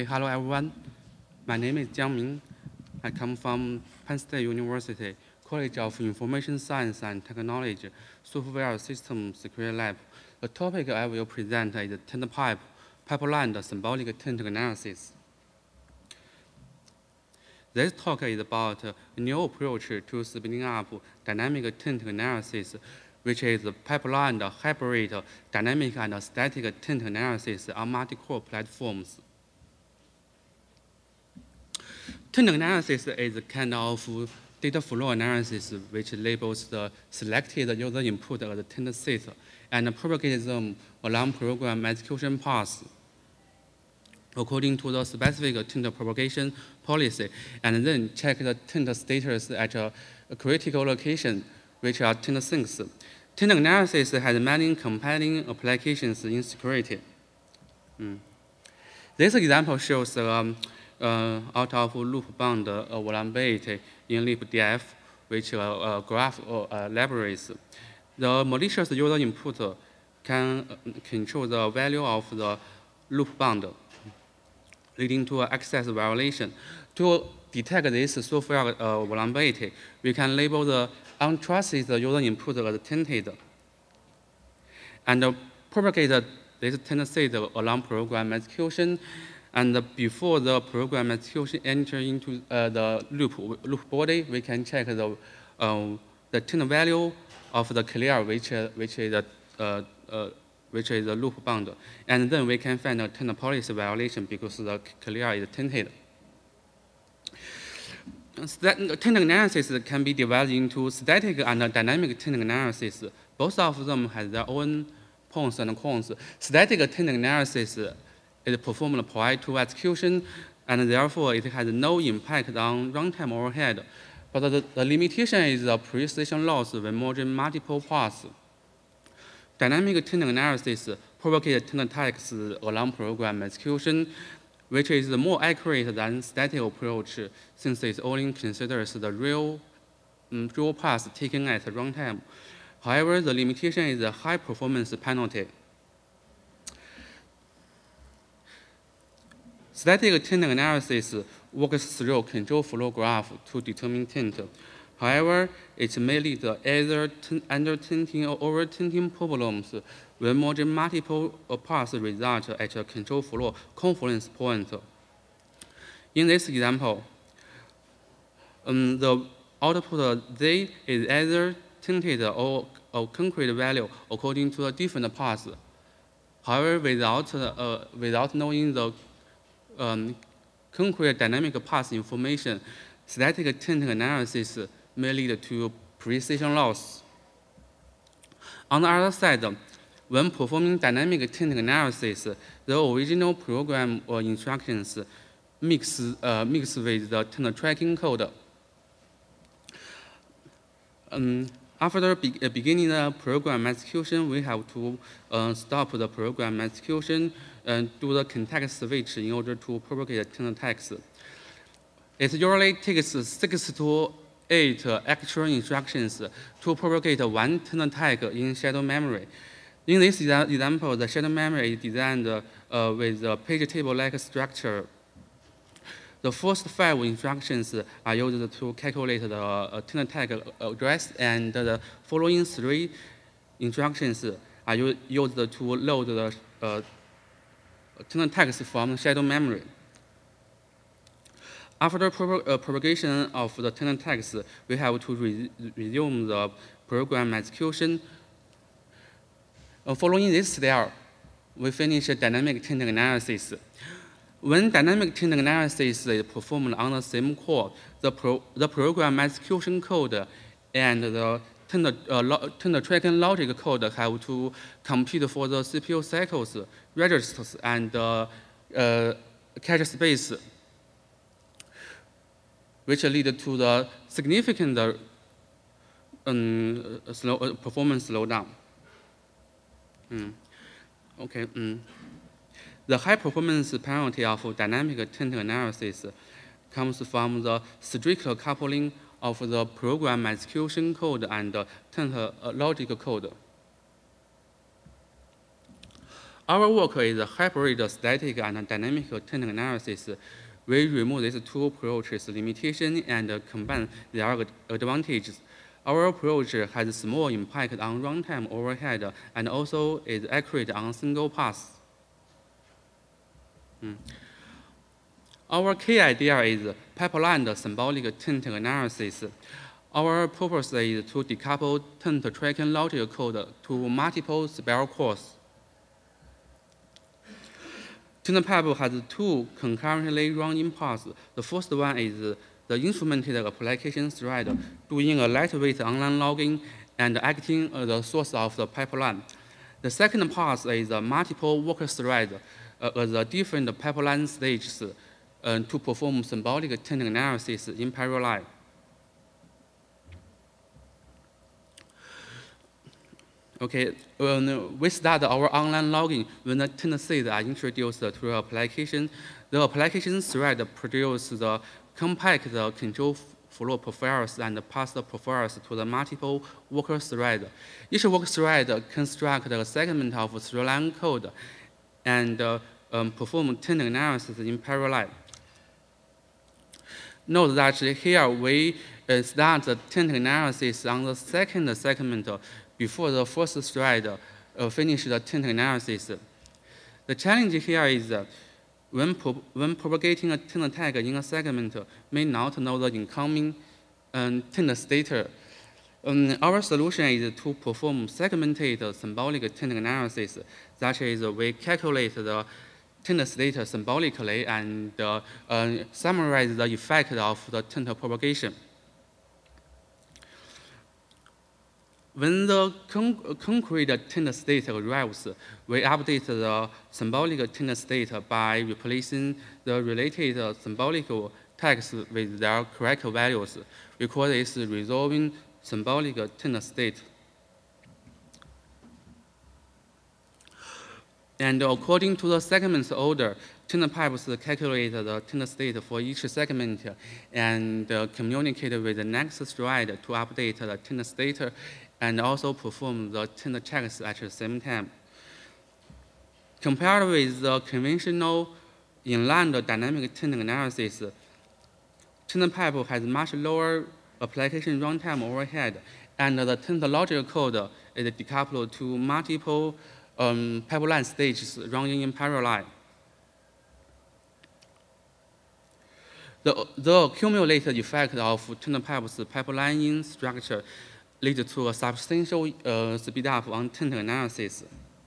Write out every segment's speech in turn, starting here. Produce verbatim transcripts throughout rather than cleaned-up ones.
Hello everyone, my name is Jiang Ming. I come from Penn State University, College of Information Science and Technology, Software System Security Lab. The topic I will present is tint pipe, pipeline symbolic tint analysis. This talk is about a new approach to spinning up dynamic tint analysis, which is pipeline hybrid dynamic and static tint analysis on multi-core platforms. Tint analysis is a kind of data flow analysis which labels the selected user input as tint sets and propagates them along program execution paths according to the specific tint propagation policy, and then check the tint status at a critical location, which are tint sinks. Tint analysis has many compelling applications in security. Mm. This example shows um, uh, out of loop bound uh, vulnerability in libdf, which uh, uh, graph uh, libraries. The malicious user input can control the value of the loop bound, leading to access violation. To detect this software uh, vulnerability, we can label the untrusted user input as tinted and uh, propagate this tint set along program execution. And before the program execution enters into uh, the loop, loop body, we can check the, uh, the tint value of the clear, which, uh, which is a uh, uh, which is a loop bound, and then we can find a tint policy violation because the clear is tinted. Tint analysis can be divided into static and dynamic tint analysis. Both of them have their own pros and cons. Static tint analysis is performed prior to execution, and therefore it has no impact on runtime overhead. But the, the limitation is the precision loss when merging multiple paths. Dynamic tint analysis propagates tint tags along program execution, which is more accurate than static approach since it only considers the real, um, real path taken at runtime. However, the limitation is a high performance penalty. Static tint analysis works through control flow graph to determine tint. However, it may lead to either under-tinting or over-tinting problems when merging multiple paths result at a control flow confluence point. In this example, um, the output Z is either tinted or a concrete value according to a different path. However, without, uh, without knowing the um, concrete dynamic path information, static tint analysis may lead to precision loss. On the other side, when performing dynamic tint analysis, the original program or instructions mix, uh, mix with the tint tracking code. Um, after be beginning the program execution, we have to uh, stop the program execution and do the context switch in order to propagate tint tags. It usually takes six to eight actual instructions to propagate one tint tag in shadow memory. In this example, the shadow memory is designed uh, with a page table-like structure. The first five instructions are used to calculate the uh, tint tag address, and the following three instructions are used to load the uh, tint tags from shadow memory. After pro uh, propagation of the tint tags, we have to re resume the program execution. Uh, following this step, we finish dynamic tint analysis. When dynamic tint analysis is performed on the same core, the, pro the program execution code and the tint, uh, tint tracking logic code have to compete for the C P U cycles, registers, and uh, uh, cache space, which lead to the significant um, slow, uh, performance slowdown. Mm. Okay. Mm. The high performance penalty of dynamic tint analysis comes from the strict coupling of the program execution code and tint uh, logic code. Our work is a hybrid static and dynamic tenant analysis. We remove these two approaches' limitations and combine their advantages. Our approach has small impact on runtime overhead and also is accurate on single pass. Mm. Our key idea is pipeline symbolic tint analysis. Our purpose is to decouple tint tracking logic code to multiple spell cores. TintPipe has two concurrently running paths. The first one is the instrumented application thread doing a lightweight online logging and acting as the source of the pipeline. The second path is a multiple worker thread uh, as a different pipeline stages uh, to perform symbolic tint analysis in parallel. Okay, um, we start our online logging when the tint seeds are introduced to the application. The application thread produces the compact control flow profiles and pass the profiles to the multiple worker thread. Each worker thread constructs a segment of three-line code and uh, um, perform tint analysis in parallel. Note that here we uh, start the tint analysis on the second segment before the first thread uh, finishes the tint analysis. The challenge here is that when, pro when propagating a tint tag in a segment may not know the incoming um, tint state. Um, our solution is to perform segmented symbolic tint analysis, such as we calculate the tint state symbolically and uh, uh, summarize the effect of the tint propagation. When the con concrete tint state arrives, we update the symbolic tint state by replacing the related symbolic tags with their correct values. We call this resolving symbolic tint state. And according to the segments order, TintPipes calculate the tint state for each segment and uh, communicate with the next thread to update the tint state and also perform the tint checks at the same time. Compared with the conventional inline dynamic tint analysis, TintPipe has much lower application runtime overhead, and the tint logic code is decoupled to multiple um, pipeline stages running in parallel. The, the accumulated effect of TintPipe's pipelining structure leads to a substantial uh, speed up on tint analysis.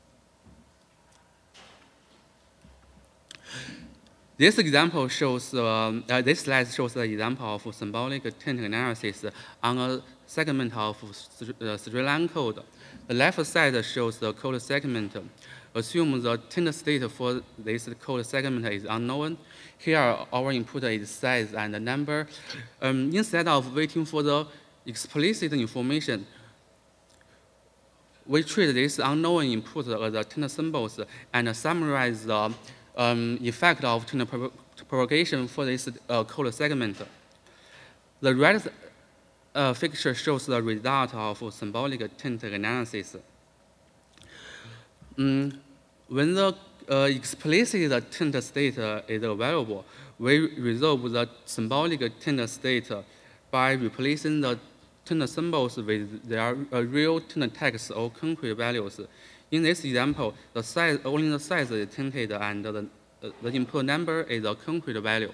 This example shows, uh, uh, this slide shows the example of symbolic tint analysis on a segment of uh, three-line code. The left side shows the code segment. Assume the tint state for this code segment is unknown. Here, our input is size and number. Um, instead of waiting for the explicit information, we treat this unknown input as the tint symbols and summarize the um, effect of tint propagation for this uh, code segment. The red uh, figure shows the result of symbolic tint analysis. Mm, when the uh, explicit tint state uh, is available, we resolve the symbolic tint state by replacing the tint symbols with their uh, real tint tags or concrete values. In this example, the size, only the size is tinted and the, uh, the input number is a concrete value.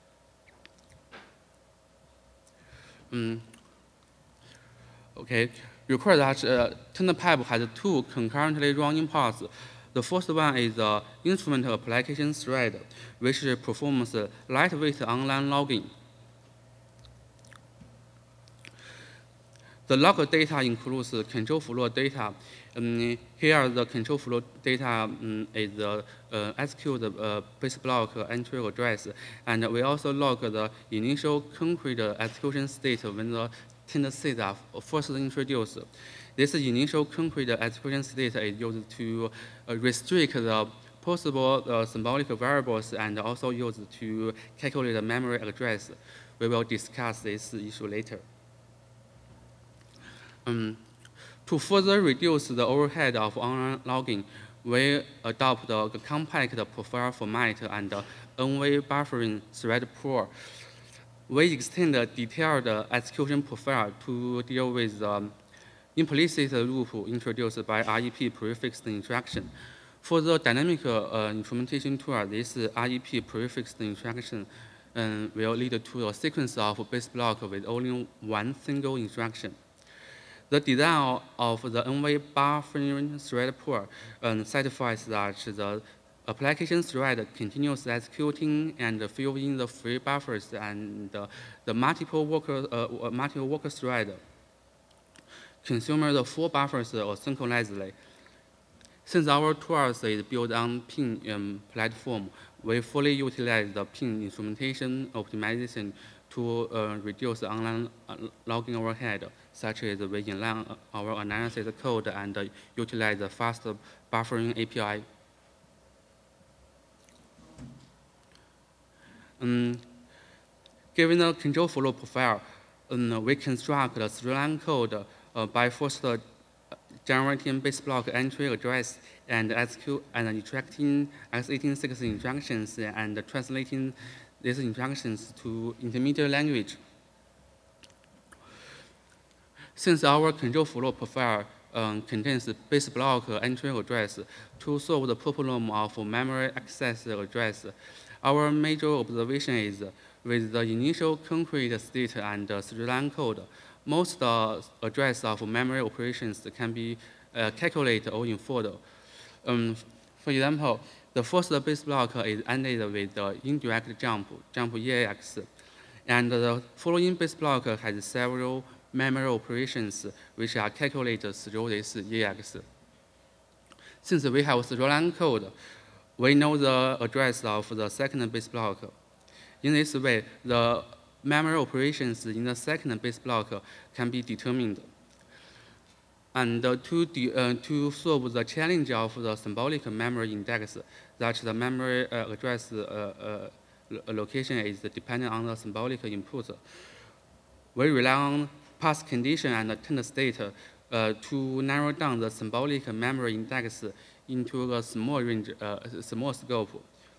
Mm. Okay, recall that uh, TintPipe has two concurrently running paths. The first one is the instrument application thread, which performs lightweight online logging. The log data includes control flow data. Um, here, the control flow data um, is the uh, execute uh, base block entry address, and we also log the initial concrete execution state when the tint seeds are first introduced. This initial concrete execution state is used to uh, restrict the possible uh, symbolic variables and also used to calculate the memory address. We will discuss this issue later. Um, to further reduce the overhead of online logging, we adopt a compact profile format and N-way buffering thread pool. We extend a detailed execution profile to deal with the implicit loop introduced by R E P prefixed instruction. For the dynamic uh, implementation tool, this R E P prefixed instruction um, will lead to a sequence of base block with only one single instruction. The design of the N-way buffering thread pool um, satisfies that the application thread continues executing and filling in the free buffers and uh, the multiple worker, uh, multiple worker thread consume the full buffers asynchronously. Since our tools is built on pin um, platform, we fully utilize the pin instrumentation optimization to uh, reduce online uh, logging overhead, such as we inline our analysis code and uh, utilize the fast buffering A P I. Um, given the control flow profile, um, we construct the three-line code uh, by first uh, generating base block entry address and execute and extracting x eighty-six instructions and translating these instructions to intermediate language. Since our control flow profile um, contains base block entry address to solve the problem of memory access address, our major observation is with the initial concrete state and uh, three-line code, most uh, address of memory operations can be uh, calculated or inferred. Um, for example, the first base block is ended with the indirect jump, jump E A X, and the following base block has several memory operations which are calculated through this E A X. Since we have three-line code, we know the address of the second base block. In this way, the memory operations in the second base block can be determined. And uh, to, de uh, to solve the challenge of the symbolic memory index, that the memory uh, address uh, uh, location is dependent on the symbolic input, we rely on path condition and tend state uh, to narrow down the symbolic memory index into a small range, uh, small scope.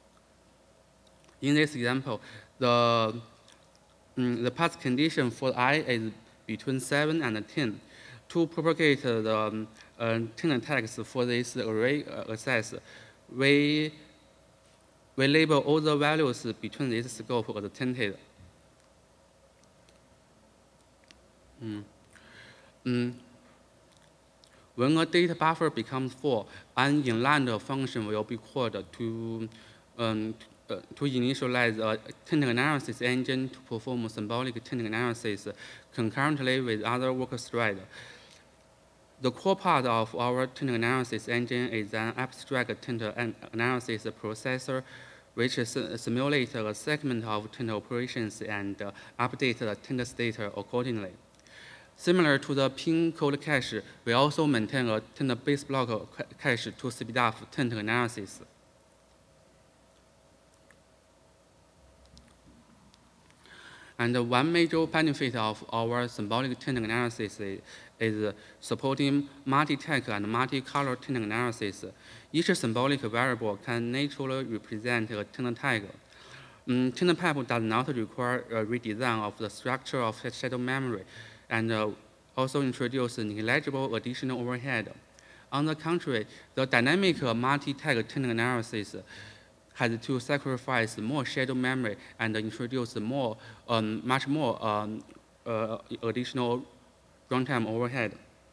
In this example, the, um, the path condition for I is between seven and ten. To propagate the um, uh, ten text for this array uh, access, we, we label all the values between this scope as tented. Mm. Mm. When a data buffer becomes full, an inline function will be called to, um, to, uh, to initialize a tint analysis engine to perform symbolic tint analysis concurrently with other worker threads. The core part of our tint analysis engine is an abstract tint analysis processor which simulates a segment of tint operations and uh, updates the tint state accordingly. Similar to the pin code cache, we also maintain a tint base block cache to speed up tint analysis. And one major benefit of our symbolic tint analysis is, is supporting multi-tag and multi-color tint analysis. Each symbolic variable can naturally represent a tint tag. Um, tint pipe does not require a redesign of the structure of shadow memory, and uh, also introduce negligible additional overhead. On the contrary, the dynamic multi-tag tint analysis has to sacrifice more shadow memory and introduce more, um, much more um, uh, additional runtime overhead.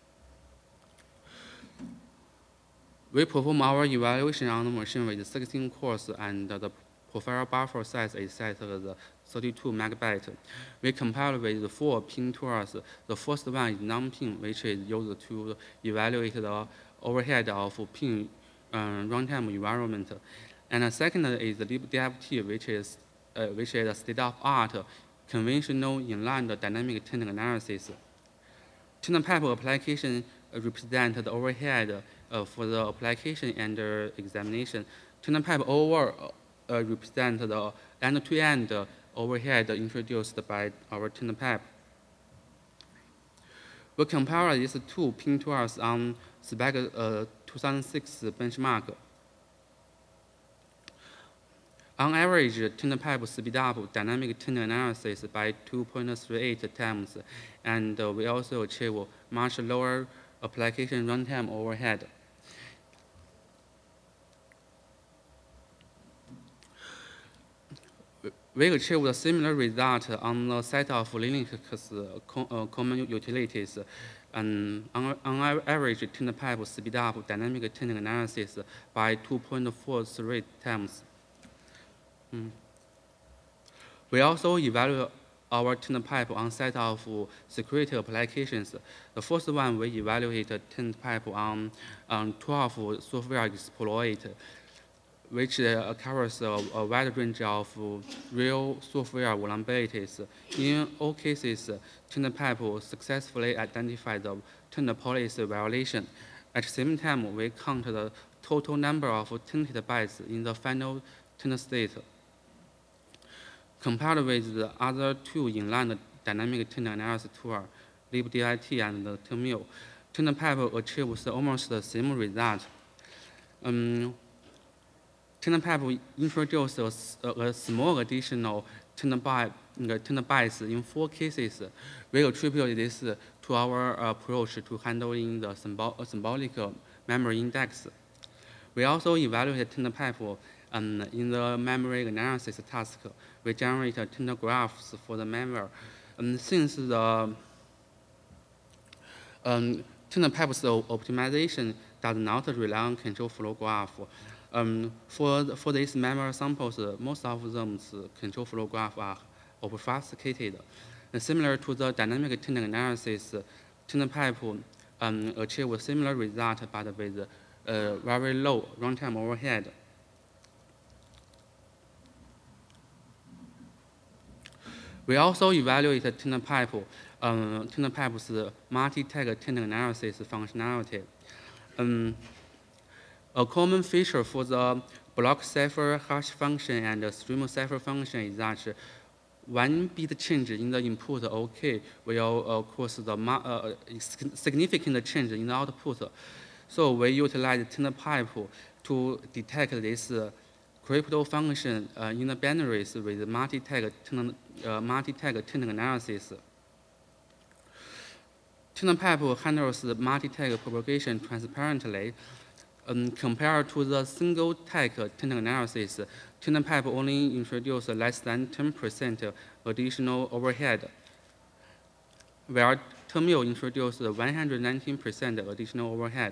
We perform our evaluation on the machine with sixteen cores, and the profile buffer size is set as thirty-two megabytes. We compare with the four pin tools. The first one is non-pin, which is used to evaluate the overhead of pin um, runtime environment. And the second is the libdft, which is, uh, which is a state-of-art conventional inline dynamic tint analysis. Tint pipe application represent the overhead uh, for the application under examination. Tint pipe over uh, represent the end-to-end -end overhead introduced by our tint pipe. We compare these two pin tools on spec uh, two thousand six benchmark. On average, tender pipe speed up dynamic tender analysis by two point three eight times, and uh, we also achieve much lower application runtime overhead. We achieved a similar result on the set of Linux uh, common utilities. And on, on average, tender pipe speed up dynamic tending analysis by two point four three times. Mm. We also evaluate our tender pipe on set of security applications. The first one, we evaluate tender pipe on, on twelve software exploit, which uh, covers a, a wide range of real software vulnerabilities. In all cases, tender pipe successfully identified the tender policy violation. At the same time, we count the total number of tainted bytes in the final tender state. Compared with the other two inline dynamic tender analysis tools, libDIT and Tenmio, tender pipe achieves almost the same result. Um, Tender pipe introduces a, a small additional tender bytes in four cases. We attribute this to our approach to handling the symbol symbolic memory index. We also evaluate tender pipe um, in the memory analysis task. We generate tender graphs for the memory. Um, since the um, tender pipe's optimization does not rely on control flow graph, Um, for, for these memory samples, uh, most of them uh, control flow graphs are obfuscated. And similar to the dynamic tending analysis, uh, tender pipe um, achieve a similar result, but with uh, very low runtime overhead. We also evaluate tender pipe, um, tender pipe's multi-tag tending analysis functionality. Um, A common feature for the block cipher hash function and the stream cipher function is that one bit change in the input OK will uh, cause the uh, significant change in the output. So we utilize tender pipe to detect this uh, crypto function uh, in the binaries with multi-tag uh, multi-tag tending analysis. Tender pipe handles the multi-tag propagation transparently. Um, compared to the single tag tending analysis, tender pipe only introduces less than ten percent additional overhead, where Tenmio introduced one hundred nineteen percent additional overhead.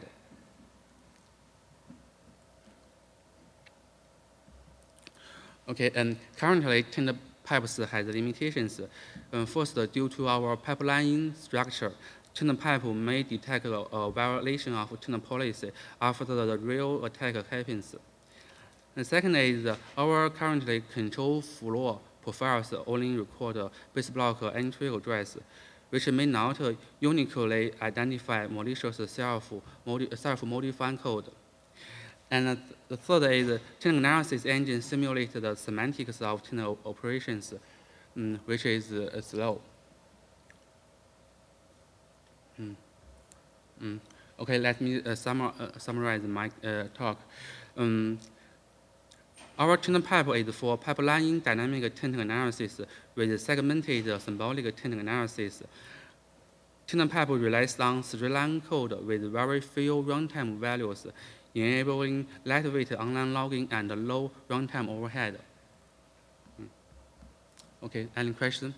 Okay, and currently tender pipes has limitations. Um, first, due to our pipeline structure, tender pipe may detect a, a violation of tender policy after the real attack happens. And second is uh, our currently control flow profiles only record a base block entry address, which may not uh, uniquely identify malicious self-modifying self code. And uh, the third is uh, tender analysis engine simulates the semantics of tender operations, um, which is uh, slow. Mm. Mm. Okay, let me uh, summar, uh, summarize my uh, talk. Um, our tender pipe is for pipeline dynamic tending analysis with segmented symbolic tending analysis. Tender pipe relies on three-line code with very few runtime values, enabling lightweight online logging and low runtime overhead. Mm. Okay, any questions?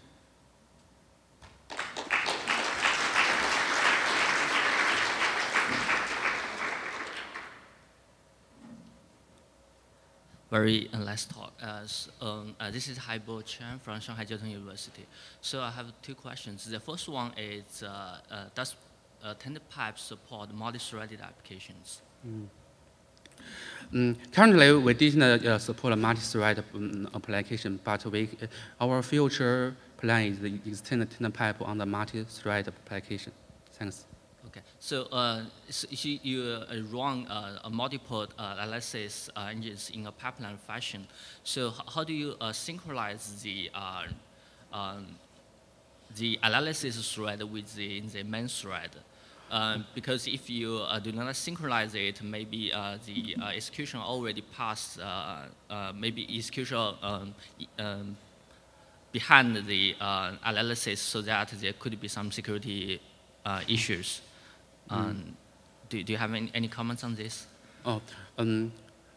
Very uh, nice talk. Uh, so, um, uh, this is Haibo Chen from Shanghai Jiao University. So I have two questions. The first one is, uh, uh, does uh, tender pipe support multi-threaded applications? Mm. Mm, currently, we didn't uh, support multi-thread um, application, but we, uh, our future plan is to extend tender pipe on the multi-thread application. Thanks. Okay, so, uh, so you uh, run uh, a multiple uh, analysis uh, engines in a pipeline fashion. So how do you uh, synchronize the uh, um, the analysis thread with the, the main thread? Uh, because if you uh, do not synchronize it, maybe uh, the uh, execution already passed, uh, uh, maybe execution um, um, behind the uh, analysis, so that there could be some security uh, issues. Um, mm. do, do you have any, any comments on this? Oh, um,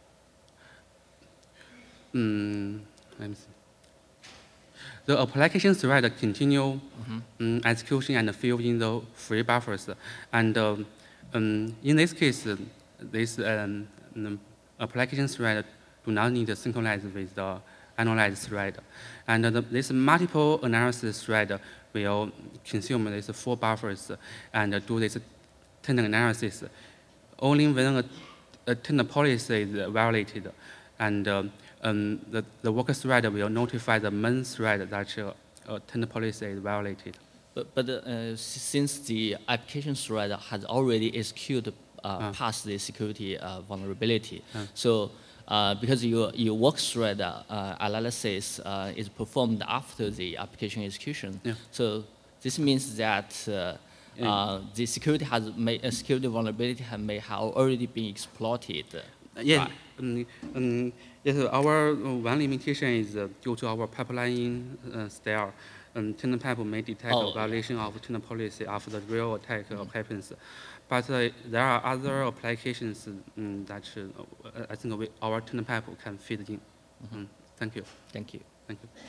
um, let me see. The application thread continue mm-hmm. um, execution and fill in the free buffers. And um, um, in this case, this um, application thread do not need to synchronize with the analyze thread. And the, this multiple analysis thread will consume these four buffers and do this tenant analysis only when a, a tenant policy is violated. And um, um, the, the worker thread will notify the main thread that uh, a tenant policy is violated. But, but uh, since the application thread has already executed uh, uh. past the security uh, vulnerability, uh. so uh, because your, your work thread uh, analysis uh, is performed after the application execution, yeah. so this means that uh, uh, the security has may, uh, security vulnerability have, may have already been exploited. Yeah. Um, um, yes, our one limitation is uh, due to our pipeline uh, style. Um, tenant pipe may detect oh, a violation yeah. of tenant policy after the real attack mm-hmm. happens. But uh, there are other applications um, that uh, I think we, our tenant pipe can fit in. Mm-hmm. um, thank you. Thank you. Thank you.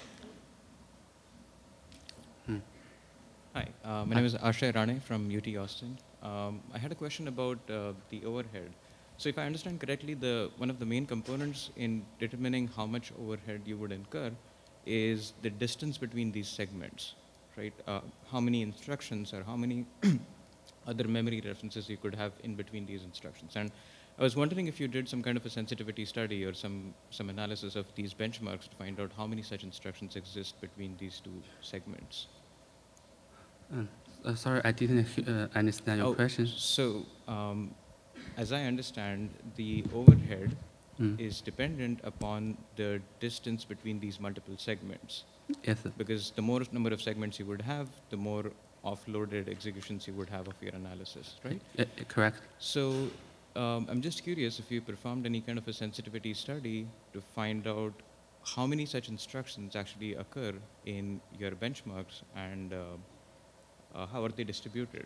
Hmm. Hi, uh, my Hi. name is Ashay Rane from U T Austin. Um, I had a question about uh, the overhead. So if I understand correctly, the, one of the main components in determining how much overhead you would incur is the distance between these segments, right? Uh, how many instructions or how many other memory references you could have in between these instructions. And I was wondering if you did some kind of a sensitivity study or some, some analysis of these benchmarks to find out how many such instructions exist between these two segments. Uh, uh, sorry, I didn't uh, understand your oh, question. So, um, as I understand, the overhead mm. is dependent upon the distance between these multiple segments. Yes, sir. Because the more number of segments you would have, the more offloaded executions you would have of your analysis, right? Uh, correct. So um, I'm just curious if you performed any kind of a sensitivity study to find out how many such instructions actually occur in your benchmarks and uh, uh, how are they distributed?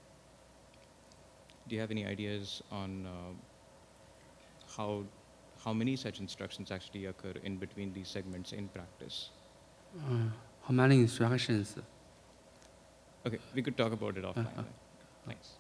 Do you have any ideas on uh, how, how many such instructions actually occur in between these segments in practice? Uh, how many instructions? Okay, we could talk about it offline. Uh, uh, Thanks.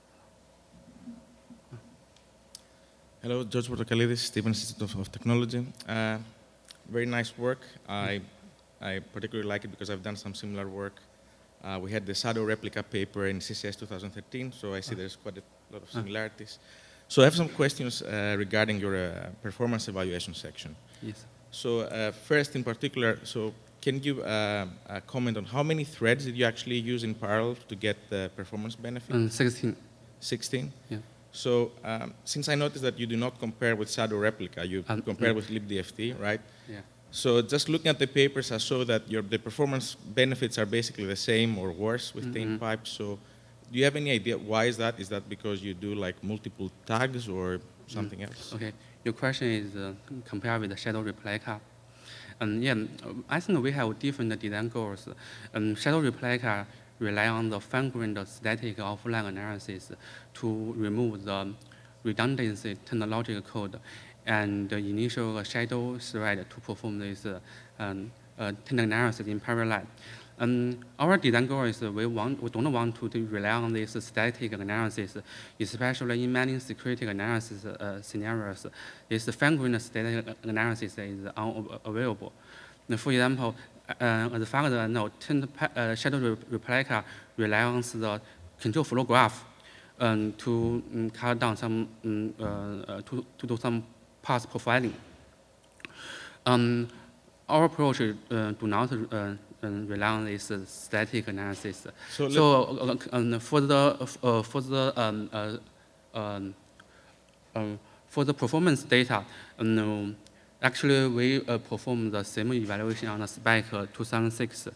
Hello, George Portokalidis, Stevens Institute of Technology. Uh, very nice work. I, I particularly like it because I've done some similar work. Uh, we had the shadow replica paper in C C S twenty thirteen, so I see there's quite a lot of similarities. So I have some questions uh, regarding your uh, performance evaluation section. Yes. So uh, first, in particular, so can you uh, uh, comment on how many threads did you actually use in parallel to get the performance benefit? Um, sixteen. sixteen? Yeah. So um, since I noticed that you do not compare with shadow replica, you um, compare yeah. with libdft, right? Yeah. So just looking at the papers, I saw that your, the performance benefits are basically the same or worse with mm-hmm. Tainpipe. So do you have any idea why is that? Is that because you do like multiple tags or something mm. else? Okay. Your question is uh, compared with the shadow replica. Um, yeah, I think we have different design goals. Um, shadow replica rely on the fine-grained static offline analysis to remove the redundancy technological code and the initial shadow thread to perform this uh, um, uh, tenant analysis in parallel. Um, our design goal is we, want, we don't want to, to rely on this static analysis, especially in many security analysis uh, scenarios. This fine-grained static analysis is unavailable. For example, uh, as far as I know, uh, shadow replica relies on the control flow graph um, to um, cut down some, um, uh, to, to do some path profiling. Um, our approach uh, do not uh, rely on this uh, static analysis. So, so uh, um, for the uh, for the um, uh, um, um, for the performance data, um, actually we uh, perform the same evaluation on the spec uh, two thousand six,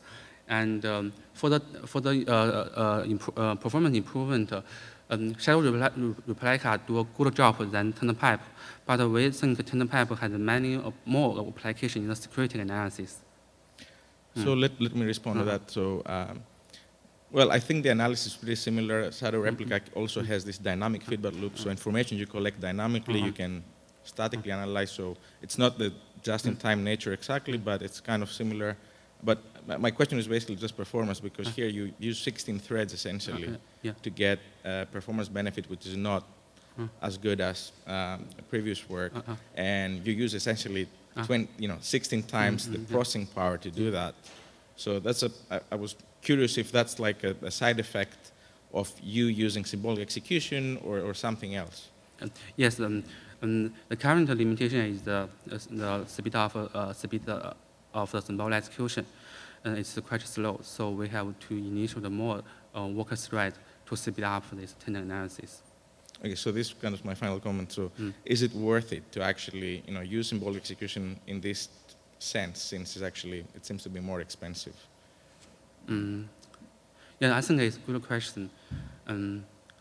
And um, for the for the uh, uh, imp uh, performance improvement, uh, um, shadow repli replica do a good job than TenderPipe, but we think TenderPipe has many uh, more applications in the security analysis. So Mm. let, let me respond Uh-huh. to that. So, um, well, I think the analysis is pretty similar. Shadow Replica also has this dynamic feedback loop. So information you collect dynamically, Uh-huh. you can statically analyze. So it's not the just-in-time nature exactly, but it's kind of similar. But my question is basically just performance, because here you use sixteen threads essentially Uh, yeah. to get uh, performance benefit, which is not Uh. as good as um, previous work. Uh-uh. And you use essentially Uh. twenty, you know, sixteen times Mm, the mm, yeah. processing power to do that. So that's a, I, I was curious if that's like a, a side effect of you using symbolic execution or, or something else. Uh, yes, um, um, the current limitation is the, uh, the speed of, uh, speed uh, of the symbolic execution. Uh, it's quite slow, so we have to initiate more uh, worker thread to speed up this tender analysis. Okay, so this is kind of my final comment. So Mm. is it worth it to actually, you know, use symbolic execution in this sense, since it's actually, it seems to be more expensive? Mm. Yeah, I think it's a good question. Um,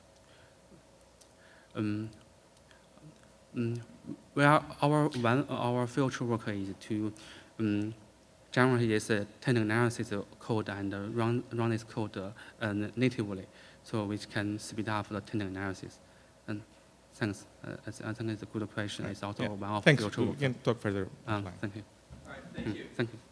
um, um, well, our one our future work is to um, generate this uh, tender analysis code and uh, run run this code uh, natively, so which can speed up the tender analysis. And thanks. Uh, I th- I think it's a good question. It's also Yeah. one of Thanks. future We work. can talk further Um, offline. thank you. All right, thank Mm, you. Thank you.